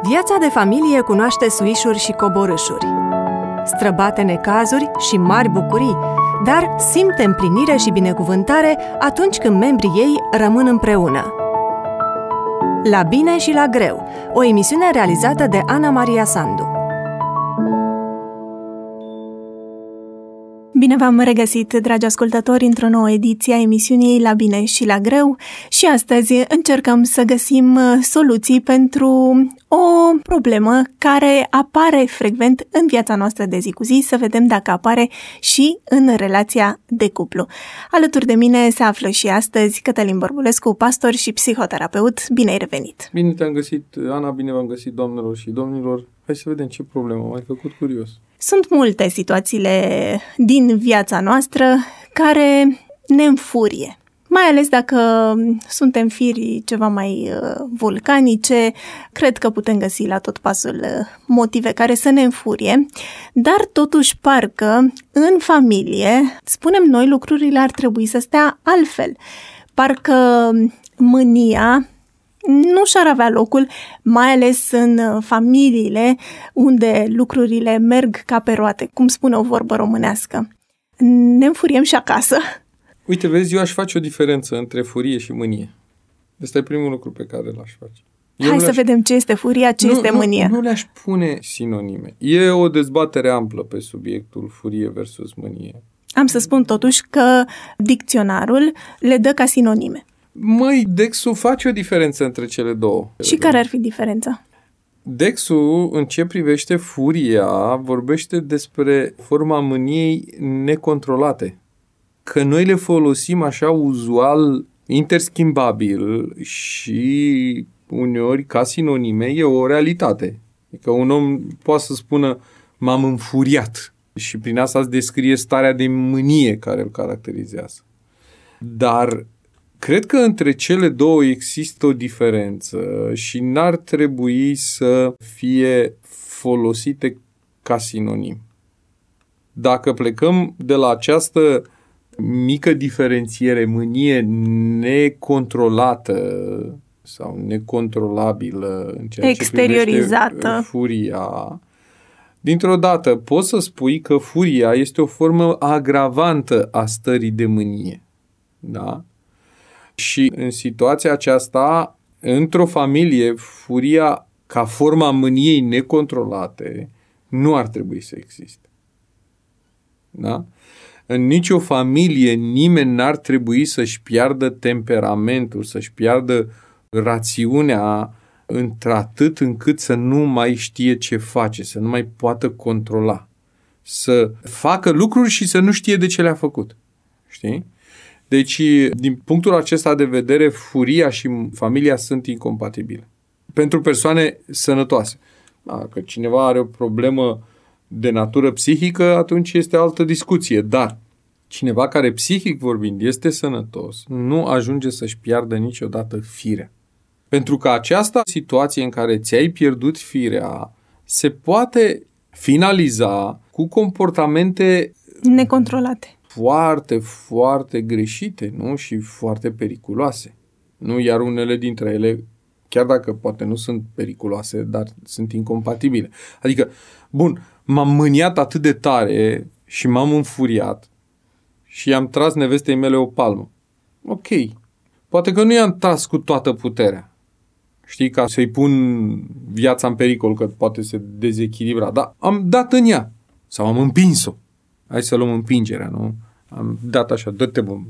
Viața de familie cunoaște suișuri și coborâșuri, străbate necazuri și mari bucurii, dar simte împlinire și binecuvântare atunci când membrii ei rămân împreună. La bine și la greu, o emisiune realizată de Ana Maria Sandu. Bine v-am regăsit, dragi ascultători, într-o nouă ediție a emisiunii La bine și la greu și astăzi încercăm să găsim soluții pentru o problemă care apare frecvent în viața noastră de zi cu zi, să vedem dacă apare și în relația de cuplu. Alături de mine se află și astăzi Cătălin Bărbulescu, pastor și psihoterapeut. Bine ai revenit! Bine te-am găsit, Ana, bine v-am găsit, doamnelor și domnilor. Hai să vedem ce problemă m-ai făcut curios. Sunt multe situațiile din viața noastră care ne înfurie. Mai ales dacă suntem firi ceva mai vulcanice, cred că putem găsi la tot pasul motive care să ne înfurie, dar totuși parcă în familie, spunem noi, lucrurile ar trebui să stea altfel. Parcă mânia nu și-ar avea locul, mai ales în familiile unde lucrurile merg ca pe roate, cum spune o vorbă românească. Ne înfuriem și acasă. Uite, vezi, eu aș face o diferență între furie și mânie. Ăsta e primul lucru pe care l-aș face. Hai să vedem ce este furia, ce este mânia. Nu le-aș pune sinonime. E o dezbatere amplă pe subiectul furie versus mânie. Am să spun totuși că dicționarul le dă ca sinonime. Măi, Dexul face o diferență între cele două. Și care ar fi diferența? Dexul, în ce privește furia, vorbește despre forma mâniei necontrolate. Că noi le folosim așa uzual, interschimbabil și uneori ca sinonime, e o realitate. Adică un om poate să spună m-am înfuriat și prin asta îți descrie starea de mânie care îl caracterizează. Dar cred că între cele două există o diferență și n-ar trebui să fie folosite ca sinonim. Dacă plecăm de la această mică diferențiere, mânie necontrolată sau necontrolabilă în ceea ce privește furia, dintr-o dată poți să spui că furia este o formă agravantă a stării de mânie. Da? Și în situația aceasta, într-o familie, furia ca forma mâniei necontrolate nu ar trebui să existe. Da? În nicio familie nimeni n-ar trebui să-și piardă temperamentul, să-și piardă rațiunea într-atât încât să nu mai știe ce face, să nu mai poată controla. Să facă lucruri și să nu știe de ce le-a făcut. Știi? Deci, din punctul acesta de vedere, furia și familia sunt incompatibile. Pentru persoane sănătoase. Dacă cineva are o problemă de natură psihică, atunci este altă discuție. Dar cineva care, psihic vorbind, este sănătos, nu ajunge să-și piardă niciodată firea. Pentru că această situație în care ți-ai pierdut firea se poate finaliza cu comportamente necontrolate. Foarte, foarte greșite, nu? Și foarte periculoase. Nu? Iar unele dintre ele, chiar dacă poate nu sunt periculoase, dar sunt incompatibile. Adică, bun, m-am mâniat atât de tare și m-am înfuriat și i-am tras nevestei mele o palmă. Ok. Poate că nu i-am tras cu toată puterea. Știi, ca să-i pun viața în pericol, că poate se dezechilibra. Dar am dat în ea. Sau am împins-o. Hai să luăm împingerea, nu? Am dat așa, dă-te, bă.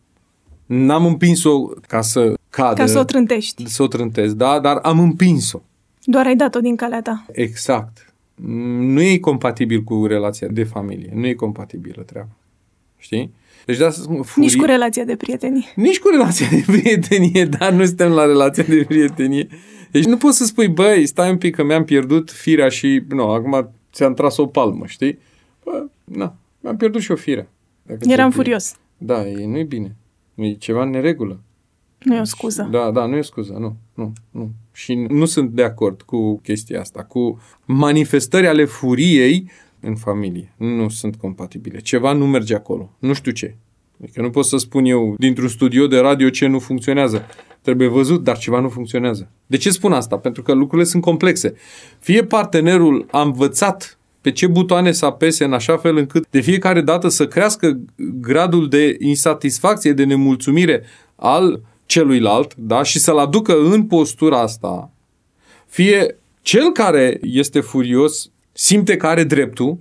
N-am împins-o ca să cadă. Ca să o trântești. Să o trântesc, da? Dar am împins-o. Doar ai dat-o din calea ta. Exact. Nu e compatibil cu relația de familie. Nu e compatibilă treaba. Știi? Deci de asta nici cu relația de prietenie. Nici cu relația de prietenie, dar nu suntem la relația de prietenie. Deci nu poți să spui, băi, stai un pic că mi-am pierdut firea și, acum ți-am tras o palmă, știi? Bă, mi-am pierdut și o fire. Eram furios. Da, nu e bine. E ceva în neregulă. Nu e o scuză. Da, nu e o scuză, nu. Și nu sunt de acord cu chestia asta, cu manifestări ale furiei în familie. Nu sunt compatibile. Ceva nu merge acolo. Nu știu ce. Adică nu pot să spun eu dintr-un studio de radio ce nu funcționează. trebuie văzut, dar ceva nu funcționează. De ce spun asta? Pentru că lucrurile sunt complexe. Fie partenerul a învățat pe ce butoane să apese în așa fel încât de fiecare dată să crească gradul de insatisfacție, de nemulțumire al celuilalt, da? Și să-l aducă în postura asta. Fie cel care este furios simte că are dreptul,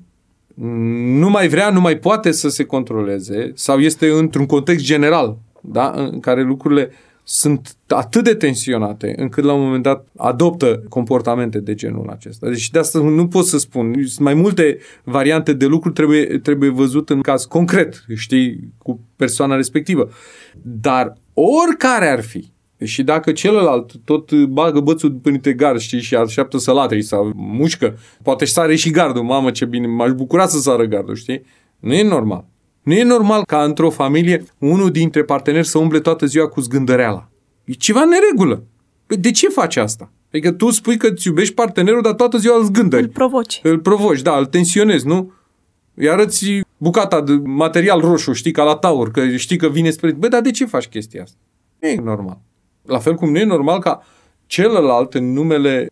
nu mai vrea, nu mai poate să se controleze sau este într-un context general, da? În care lucrurile sunt atât de tensionate încât la un moment dat adoptă comportamente de genul acesta. Deci de asta nu pot să spun. Sunt mai multe variante de lucru, trebuie văzut în caz concret, știi, cu persoana respectivă. Dar oricare ar fi, și dacă celălalt tot bagă bățul până te gard, știi, și așteaptă să latri sau mușcă, poate își sare și gardul, mamă ce bine, m-aș bucura să sară gardul, știi? Nu e normal. Nu e normal ca într-o familie unul dintre parteneri să umble toată ziua cu zgândăreala. E ceva în neregulă. De ce faci asta? Adică tu spui că îți iubești partenerul, dar toată ziua îl zgândări. Îl provoci, da, îl tensionezi, nu? Îi arăți bucata de material roșu, știi, ca la taur, că știi că vine spre... Bă, dar de ce faci chestia asta? Nu e normal. La fel cum nu e normal ca celălalt, în numele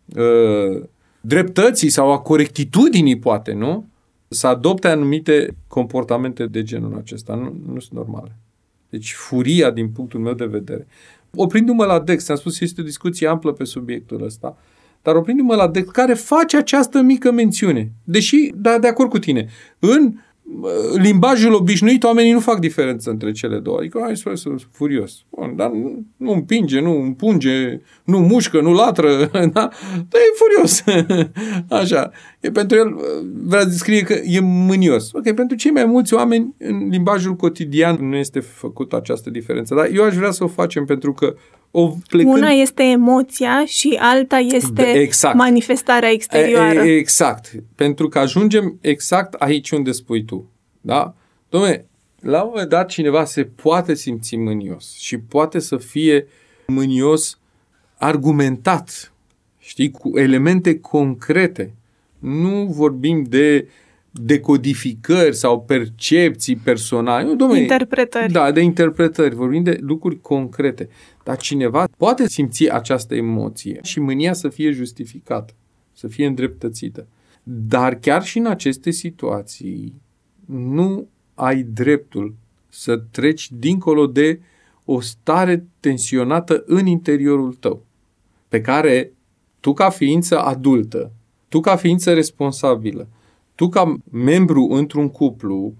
dreptății sau a corectitudinii, poate, nu? Să adopte anumite comportamente de genul acesta. Nu sunt normale. Deci furia, din punctul meu de vedere. Oprindu-mă la Dex, am spus că este o discuție amplă pe subiectul ăsta, dar oprindu-mă la Dex, care face această mică mențiune. Deși, da, de acord cu tine, în limbajul obișnuit, oamenii nu fac diferență între cele două. Adică, hai să sunt furios. Bun, dar nu împinge, nu împunge, nu mușcă, nu latră, da? Dar e furios. Așa. E pentru el, vrea să descrie că e mânios. Ok, pentru cei mai mulți oameni, în limbajul cotidian nu este făcută această diferență. Dar eu aș vrea să o facem pentru că una este emoția și alta este manifestarea exterioară. Exact. Pentru că ajungem exact aici unde spui tu. Da? Dom'le, la un moment dat cineva se poate simți mânios și poate să fie mânios argumentat, știi, cu elemente concrete. Nu vorbim de decodificări sau percepții personale. Interpretări. Da, de interpretări. Vorbim de lucruri concrete. Dar cineva poate simți această emoție și mânia să fie justificată, să fie îndreptățită. Dar chiar și în aceste situații nu ai dreptul să treci dincolo de o stare tensionată în interiorul tău, pe care tu ca ființă adultă, tu ca ființă responsabilă, tu ca membru într-un cuplu,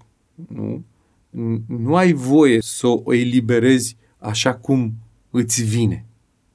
nu ai voie să o eliberezi așa cum îți vine.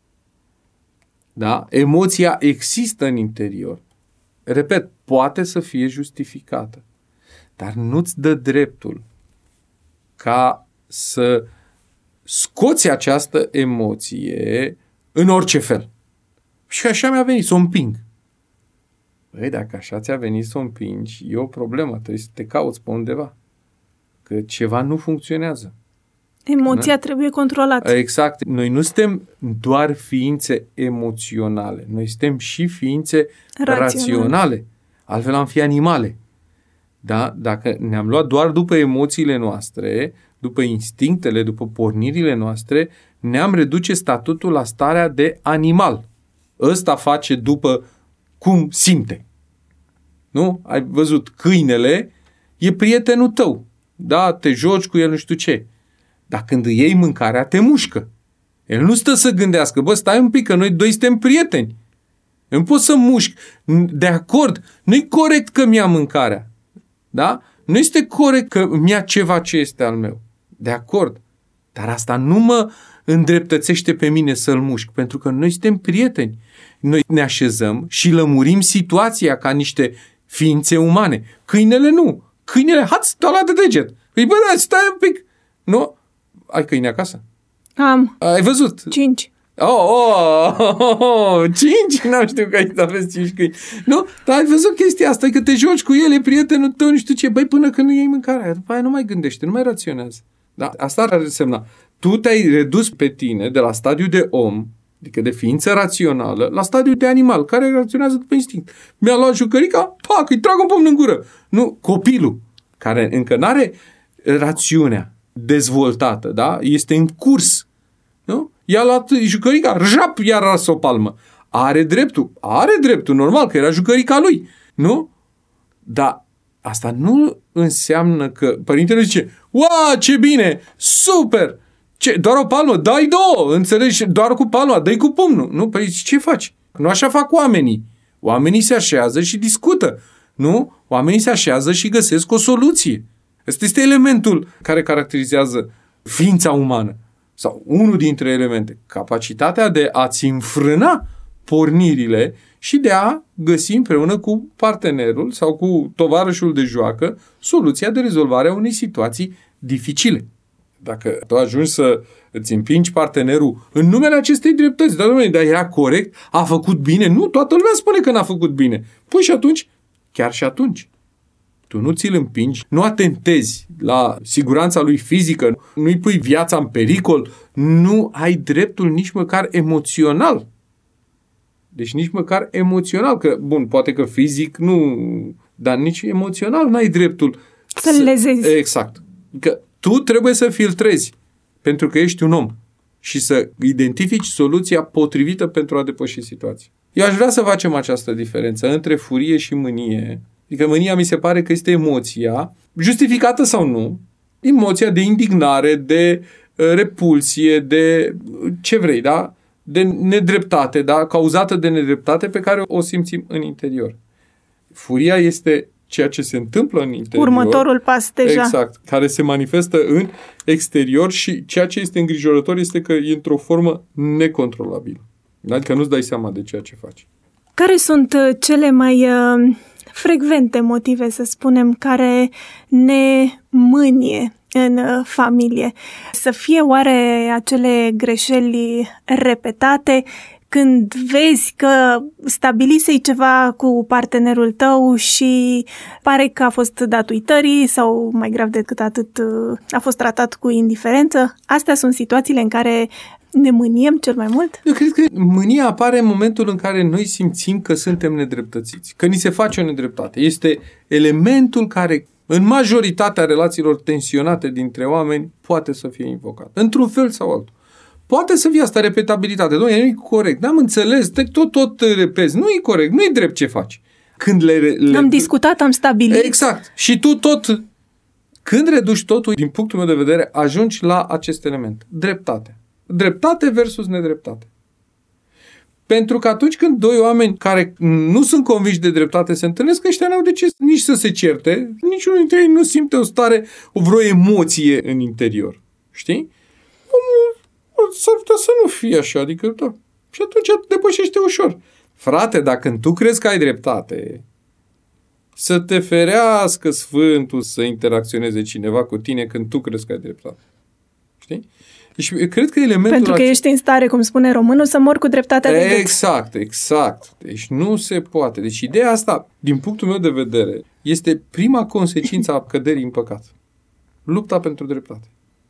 Da? Emoția există în interior. Repet, poate să fie justificată, dar nu-ți dă dreptul ca să scoți această emoție în orice fel. Și așa mi-a venit să o împing. Băi, dacă așa ți-a venit să o împingi, e o problemă, trebuie să te cauți pe undeva. Că ceva nu funcționează. Emoția trebuie controlată. Exact. Noi nu suntem doar ființe emoționale. Noi suntem și ființe raționale. Altfel am fi animale. Da? Dacă ne-am luat doar după emoțiile noastre, după instinctele, după pornirile noastre, ne-am reduce statutul la starea de animal. Ăsta face după cum simte. Nu? Ai văzut, câinele e prietenul tău. Da? Te joci cu el, nu știu ce. Dar când îi iei mâncarea, te mușcă. El nu stă să gândească, bă, stai un pic, că noi doi suntem prieteni. Eu nu pot să mușc. De acord, nu-i corect că mi-a mâncarea. Da? Nu este corect că mi-a ceva ce este al meu. De acord. Dar asta nu mă îndreptățește pe mine să-l mușc, pentru că noi suntem prieteni. Noi ne așezăm și lămurim situația ca niște ființe umane. Câinele nu. Câinele, hați, te-a luat de deget. Păi bă, stai un pic. Nu? Ai câine acasă? Am. Ai văzut? 5. 5? N-am știut că aveți 5 câini. Nu? Dar ai văzut chestia asta, că te joci cu el, e prietenul tău, nu știu ce. Băi, până când nu iei mâncarea, după aia nu mai gândește, nu mai raționează. Da? Asta ar însemna. Tu te-ai redus pe tine de la stadiu de om, adică de ființă rațională, la stadiu de animal, care raționează după instinct. Mi-a luat jucărica, pac, îi trag un pumn în gură. Nu, copilul, care încă n-are rațiunea dezvoltată, da? Este în curs Nu? I-a luat jucărica, rjap, i-a ras o palmă. Are dreptul, normal, că era jucărica lui. Nu? Dar asta nu înseamnă că părintele zice, uau, ce bine, super, doar o palmă, dai două, înțelegi, doar cu palma, dai cu pumnul. Nu? Păi ce faci? Nu așa fac oamenii. Oamenii se așează și discută. Nu? Oamenii se așează și găsesc o soluție. Ăsta este elementul care caracterizează ființa umană. Sau unul dintre elemente. Capacitatea de a-ți înfrâna pornirile și de a găsi împreună cu partenerul sau cu tovarășul de joacă soluția de rezolvare a unei situații dificile. Dacă tu ajungi să îți împingi partenerul în numele acestei dreptăți, dar era corect, a făcut bine, nu, toată lumea spune că n-a făcut bine. Păi și atunci, chiar și atunci, tu nu ți-l împingi, nu atentezi la siguranța lui fizică, nu-i pui viața în pericol, nu ai dreptul nici măcar emoțional. Deci nici măcar emoțional, că, bun, poate că fizic nu, dar nici emoțional n-ai dreptul să-l lezezi. Exact. Că tu trebuie să filtrezi, pentru că ești un om și să identifici soluția potrivită pentru a depăși situația. Eu aș vrea să facem această diferență între furie și mânie. Adică mânia mi se pare că este emoția, justificată sau nu, emoția de indignare, de repulsie, de ce vrei, da? De nedreptate, da? Cauzată de nedreptate pe care o simțim în interior. Furia este ceea ce se întâmplă în interior. Următorul pas deja. Exact. Care se manifestă în exterior și ceea ce este îngrijorător este că e într-o formă necontrolabilă. Adică nu-ți dai seama de ceea ce faci. Care sunt cele mai frecvente motive, să spunem, care ne mânie în familie? Să fie oare acele greșeli repetate când vezi că stabilisei ceva cu partenerul tău și pare că a fost dat uitării sau, mai grav decât atât, a fost tratat cu indiferență? Astea sunt situațiile în care ne mâniem cel mai mult? Eu cred că mânia apare în momentul în care noi simțim că suntem nedreptățiți, că ni se face o nedreptate. Este elementul care, în majoritatea relațiilor tensionate dintre oameni, poate să fie invocat. Într-un fel sau altul. Poate să fie asta repetabilitate. Doamne, nu e corect. N-am înțeles, tot repezi. Nu e corect, nu e drept ce faci. Când am discutat, am stabilit. Exact. Și tu tot, când reduci totul, din punctul meu de vedere, ajungi la acest element. Dreptate. Dreptate versus nedreptate. Pentru că atunci când doi oameni care nu sunt convinși de dreptate se întâlnesc, ăștia n-au de ce nici să se certe, niciunul dintre ei nu simte o stare, vreo emoție în interior. Știi? S-ar putea să nu fie așa, adică, da. Și atunci depășește ușor. Frate, dacă tu crezi că ai dreptate, să te ferească Sfântul să interacționeze cineva cu tine când tu crezi că ai dreptate. Știi? Deci, cred că elementul... Pentru că ești în stare, cum spune românul, să mor cu dreptatea de gât. Exact. Deci nu se poate. Deci ideea asta, din punctul meu de vedere, este prima consecință a căderii în păcat. Lupta pentru dreptate.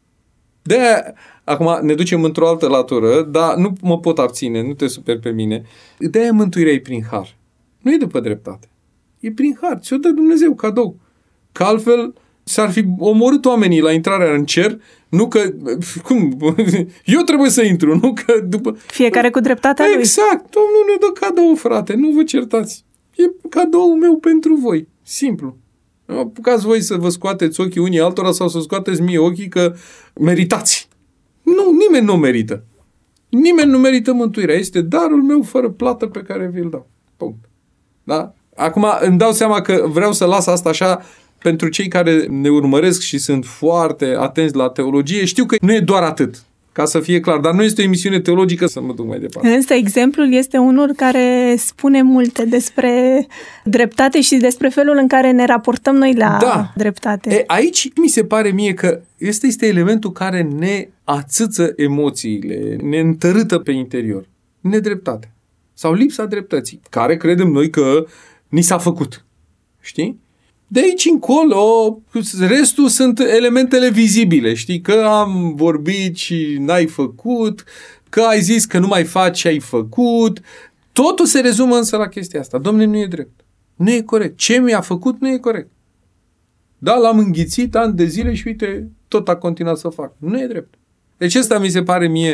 De-aia, acum ne ducem într-o altă latură, dar nu mă pot abține, nu te superi pe mine. De-aia mântuirea e prin har. Nu e după dreptate. E prin har. Ți-o dă Dumnezeu cadou. Că altfel s-ar fi omorât oamenii la intrarea în cer, nu că... Cum? Eu trebuie să intru, nu că după... Fiecare cu dreptatea lui. Exact. Domnul ne dă cadou, frate. Nu vă certați. E cadoul meu pentru voi. Simplu. Nu apucați voi să vă scoateți ochii unii altora sau să scoateți mie ochii că meritați. Nu, nimeni nu merită. Nimeni nu merită mântuirea. Este darul meu fără plată pe care vi-l dau. Punct. Da? Acum îmi dau seama că vreau să las asta așa pentru cei care ne urmăresc și sunt foarte atenți la teologie. Știu că nu e doar atât, ca să fie clar, dar nu este o emisiune teologică să mă duc mai departe. Însă exemplul este unul care spune multe despre dreptate și despre felul în care ne raportăm noi la dreptate. Aici mi se pare mie că este elementul care ne ațâță emoțiile, ne întărâtă pe interior. Nedreptate. Sau lipsa dreptății, care credem noi că ni s-a făcut. Știi? De aici încolo, restul sunt elementele vizibile, știi? Că am vorbit și n-ai făcut, că ai zis că nu mai faci și ai făcut. Totul se rezumă însă la chestia asta. Dom'le, nu e drept. Nu e corect. Ce mi-a făcut nu e corect. Da, l-am înghițit ani de zile și uite, tot a continuat să fac. Nu e drept. Deci ăsta mi se pare mie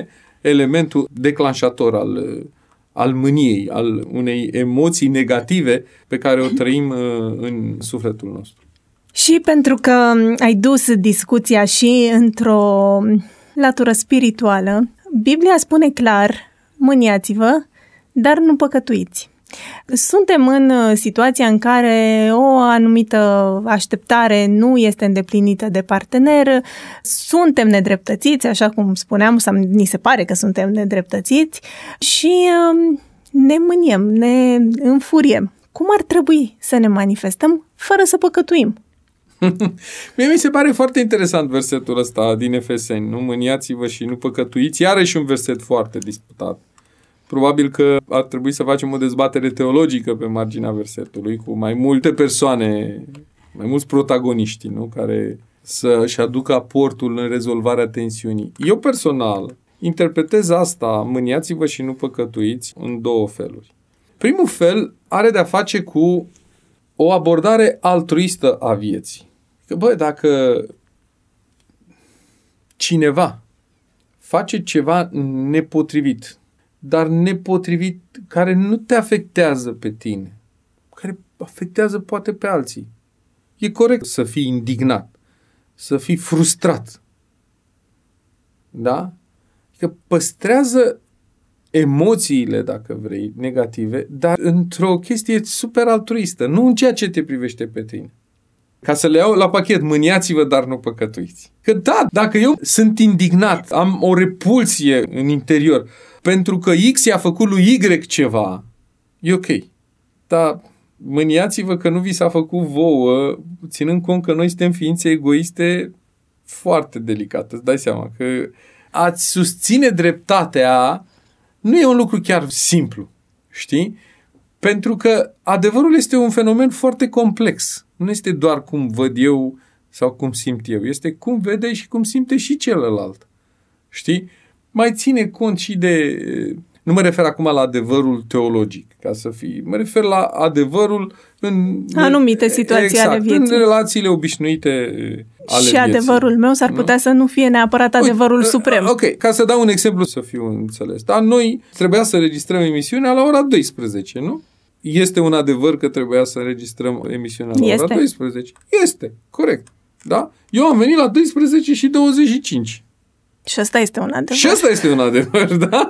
elementul declanșator al mâniei, al unei emoții negative pe care o trăim în sufletul nostru. Și pentru că ai dus discuția și într-o latură spirituală, Biblia spune clar, mâniați-vă, dar nu păcătuiți. Suntem în situația în care o anumită așteptare nu este îndeplinită de partener, suntem nedreptățiți, așa cum spuneam, sau ni se pare că suntem nedreptățiți și ne mâniem, ne înfuriem. Cum ar trebui să ne manifestăm fără să păcătuim? Mie mi se pare foarte interesant versetul ăsta din Efeseni, nu? Mâniați-vă și nu păcătuiți, iarăși un verset foarte disputat. Probabil că ar trebui să facem o dezbatere teologică pe marginea versetului cu mai multe persoane, mai mulți protagoniști, nu? Care să-și aducă aportul în rezolvarea tensiunii. Eu personal interpretez asta, mâniați-vă și nu păcătuiți, în două feluri. Primul fel are de-a face cu o abordare altruistă a vieții. Că, dacă cineva face ceva nepotrivit, dar nepotrivit care nu te afectează pe tine, care afectează poate pe alții, e corect să fii indignat, să fii frustrat. Da? Că păstrează emoțiile, dacă vrei, negative, dar într-o chestie super altruistă, nu în ceea ce te privește pe tine. Ca să le iau la pachet, mâniați-vă, dar nu păcătuiți. Că da, dacă eu sunt indignat, am o repulsie în interior, pentru că X i-a făcut lui Y ceva, e ok. Dar mâniați-vă că nu vi s-a făcut vouă, ținând cont că noi suntem ființe egoiste, foarte delicată. Îți dai seama că a-ți susține dreptatea nu e un lucru chiar simplu, știi? Pentru că adevărul este un fenomen foarte complex. Nu este doar cum văd eu sau cum simt eu. Este cum vede și cum simte și celălalt. Știi? Mai ține cont și de... Nu mă refer acum la adevărul teologic, ca să fie. Mă refer la adevărul în... anumite situații ale vieții. În relațiile obișnuite ale și vieții. Adevărul meu s-ar putea să nu fie neapărat adevărul suprem. Ok, ca să dau un exemplu să fiu înțeles. Dar noi trebuia să registrăm emisiunea la ora 12, nu? Este un adevăr că trebuia să înregistrăm emisiunea la ora 12? Este, corect. Da? Eu am venit la 12 și 25. Și ăsta este un adevăr. Și ăsta este un adevăr, da?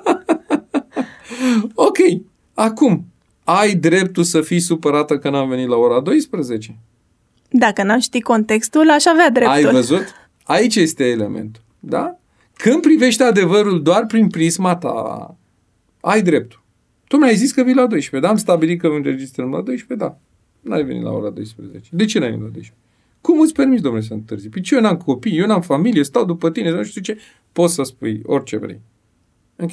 Ok. Acum, ai dreptul să fii supărată că n-am venit la ora 12? Dacă n-am ști contextul, aș avea dreptul. Ai văzut? Aici este elementul. Da? Când privești adevărul doar prin prisma ta, ai dreptul. Tu mi-ai zis că vii la 12, da? Am stabilit că înregistrăm la 12, da. N-ai venit la ora 12. De ce n-ai venit la 12? Cum îți permiți, domnule, să întârzi? Păi eu n-am copii, eu n-am familie, stau după tine, nu știu ce. Poți să spui orice vrei. Ok?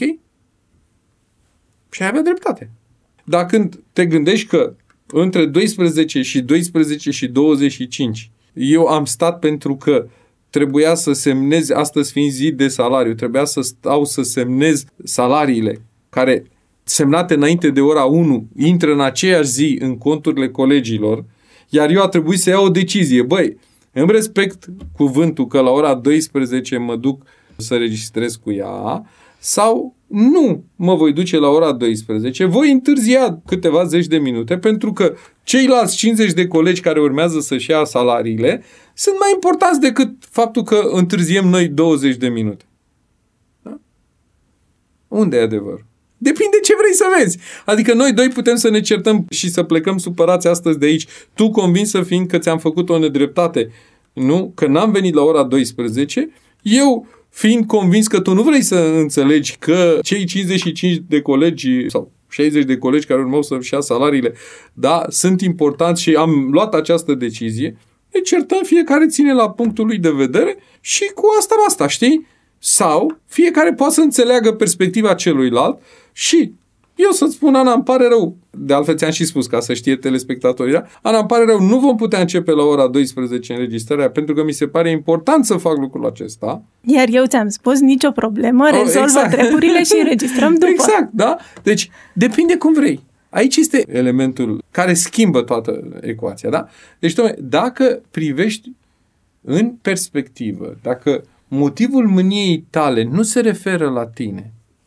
Și ai avea dreptate. Dar când te gândești că între 12 și 12 și 25 eu am stat pentru că trebuia să semnez, astăzi fiind zi de salariu, trebuia să stau să semnez salariile care semnate înainte de ora 1 intră în aceeași zi în conturile colegilor, iar eu a trebuit să iau o decizie. Băi, îmi respect cuvântul că la ora 12 mă duc să registrez cu ea sau nu mă voi duce la ora 12, voi întârzia câteva zeci de minute pentru că ceilalți 50 de colegi care urmează să-și ia salariile sunt mai importanți decât faptul că întârziem noi 20 de minute. Da? Unde e adevărul? Depinde ce vrei să vezi. Adică noi doi putem să ne certăm și să plecăm supărați astăzi de aici. Tu convinsă fiind că ți-am făcut o nedreptate, nu? Că n-am venit la ora 12, eu fiind convins că tu nu vrei să înțelegi că cei 55 de colegi sau 60 de colegi care urmau să-și ia salariile, da, sunt importanți și am luat această decizie, ne certăm, fiecare ține la punctul lui de vedere și cu asta basta, știi? Sau fiecare poate să înțeleagă perspectiva celuilalt și eu să-ți spun, Ana, îmi pare rău, de altfel ți-am și spus ca să știe telespectatorii, da? Ana, îmi pare rău, nu vom putea începe la ora 12 înregistrarea pentru că mi se pare important să fac lucrul acesta. Iar eu ți-am spus, nicio problemă, rezolvă treburile și înregistrăm după. Exact, da? Deci, depinde cum vrei. Aici este elementul care schimbă toată ecuația, da? Deci, dacă privești în perspectivă, dacă motivul mâniei tale nu se referă la tine,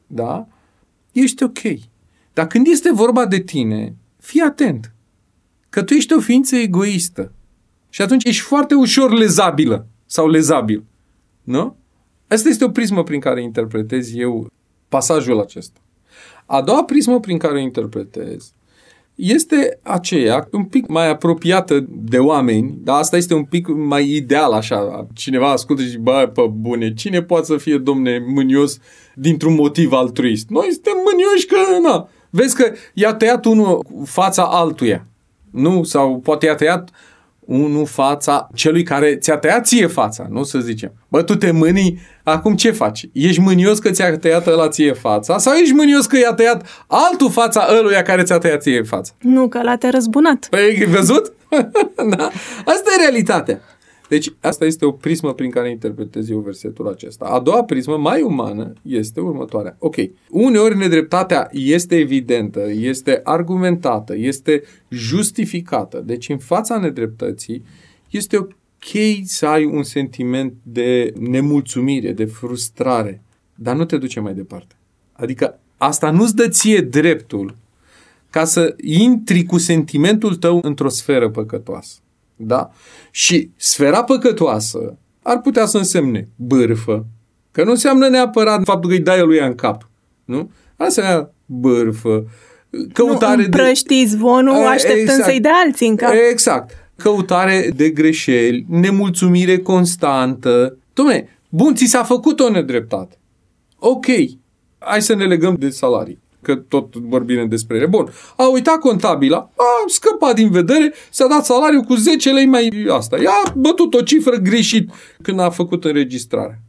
da? Ești ok. Dar când este vorba de tine, fii atent. Că tu ești o ființă egoistă. Și atunci ești foarte ușor lezabilă sau lezabil. Nu? Asta este o prismă prin care interpretez eu pasajul acesta. A doua prismă prin care o interpretez este aceea un pic mai apropiată de oameni, dar asta este un pic mai ideal așa. Cineva ascultă și zice, bă, pe bune, cine poate să fie, domne, mânios dintr-un motiv altruist? Noi suntem mânioși că, na, vezi că i-a tăiat unul fața altuia, nu? Sau poate i-a tăiat unul fața celui care ți-a tăiat ție fața, nu să zicem. Bă, tu te mânii, acum ce faci? Ești mânios că ți-a tăiat ăla ție fața sau ești mânios că i-a tăiat altul fața ăluia care ți-a tăiat ție fața? Nu, că ăla te-a răzbunat. Păi, ai văzut? Da? Asta e realitatea. Deci, asta este o prismă prin care interpretez eu versetul acesta. A doua prismă, mai umană, este următoarea. Ok, uneori nedreptatea este evidentă, este argumentată, este justificată. Deci, în fața nedreptății, este ok să ai un sentiment de nemulțumire, de frustrare, dar nu te duce mai departe. Adică, asta nu-ți dă ție dreptul ca să intri cu sentimentul tău într-o sferă păcătoasă. Da? Și sfera păcătoasă ar putea să însemne bârfă, că nu înseamnă neapărat faptul că îi dai lui în cap, nu? Asta bârfă, căutare împrăștii zvonul așteptând exact, să-i dea alții în cap. Exact. Căutare de greșeli, nemulțumire constantă. Dom'le, bun, ți s-a făcut o nedreptate. Ok, hai să ne legăm de salarii, că tot vorbim despre ele. Bun, a uitat contabila, a scăpat din vedere, s-a dat salariul cu 10 lei mai asta. I-a bătut o cifră greșit când a făcut înregistrarea.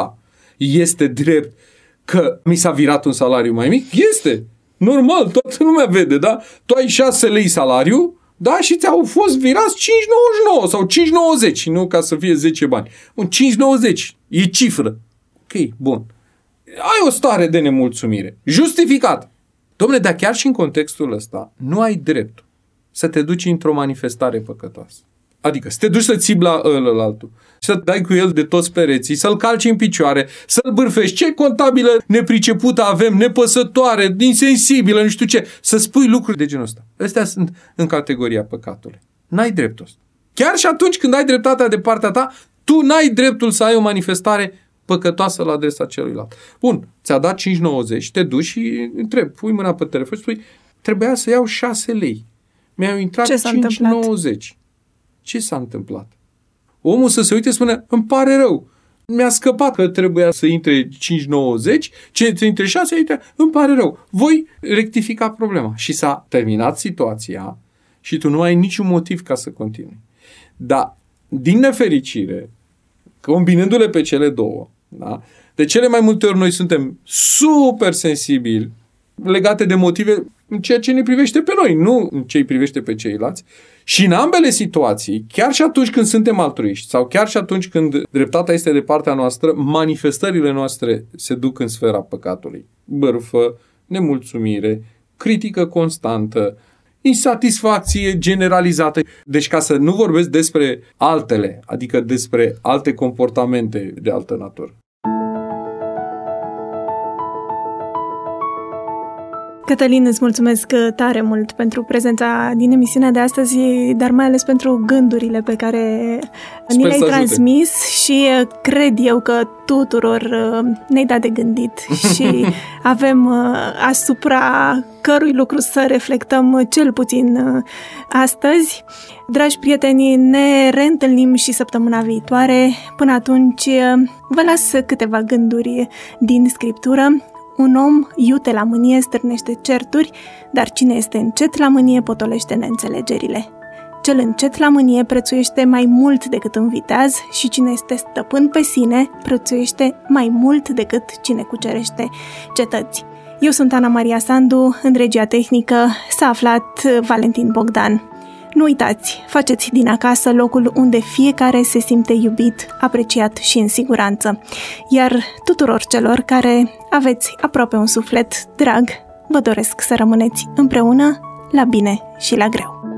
Este drept că mi s-a virat un salariu mai mic? Este. Normal, toată lumea vede, da? Tu ai 6 lei salariu, da? Și ți-au fost virați 5,99 sau 5,90, nu ca să fie 10 bani. Bun, 5,90 e cifră. Ok, bun. Ai o stare de nemulțumire. Justificat. Dom'le, dar chiar și în contextul ăsta nu ai drept să te duci într-o manifestare păcătoasă. Adică să te duci să țipi la ălălaltul, să dai cu el de toți pereții, să-l calci în picioare, să-l bârfești. Ce contabilă nepricepută avem, nepăsătoare, insensibilă, nu știu ce. Să spui lucruri de genul ăsta. Astea sunt în categoria păcatului. N-ai dreptul ăsta. Chiar și atunci când ai dreptatea de partea ta, tu n-ai dreptul să ai o manifestare păcătoasă la adresa celuilalt. Bun, ți-a dat 5,90, te duci și întrebi, pui mâna pe telefon și spui, trebuia să iau 6 lei. Mi-au intrat 5,90. Ce s-a întâmplat? Omul să se uite și spune, îmi pare rău, mi-a scăpat că trebuia să intre 5,90, ce intre 6, îmi pare rău. Voi rectifica problema. Și s-a terminat situația și tu nu ai niciun motiv ca să continui. Dar, din nefericire, combinându-le pe cele două, da? De cele mai multe ori noi suntem super sensibili legate de motive în ceea ce ne privește pe noi, nu în ce îi privește pe ceilalți. Și în ambele situații, chiar și atunci când suntem altruiști sau chiar și atunci când dreptatea este de partea noastră, manifestările noastre se duc în sfera păcatului. Bârfă, nemulțumire, critică constantă, insatisfacție generalizată. Deci ca să nu vorbesc despre altele, adică despre alte comportamente de altă natură. Cătălin, îți mulțumesc tare mult pentru prezența din emisiunea de astăzi, dar mai ales pentru gândurile pe care ni le-ai transmis și cred eu că tuturor ne-ai dat de gândit și avem asupra cărui lucru să reflectăm cel puțin astăzi. Dragi prieteni, ne reîntâlnim și săptămâna viitoare. Până atunci, vă las câteva gânduri din Scriptură. Un om iute la mânie stârnește certuri, dar cine este încet la mânie potolește neînțelegerile. Cel încet la mânie prețuiește mai mult decât un viteaz și cine este stăpân pe sine prețuiește mai mult decât cine cucerește cetăți. Eu sunt Ana Maria Sandu, în regia tehnică s-a aflat Valentin Bogdan. Nu uitați, faceți din acasă locul unde fiecare se simte iubit, apreciat și în siguranță. Iar tuturor celor care aveți aproape un suflet drag, vă doresc să rămâneți împreună la bine și la greu.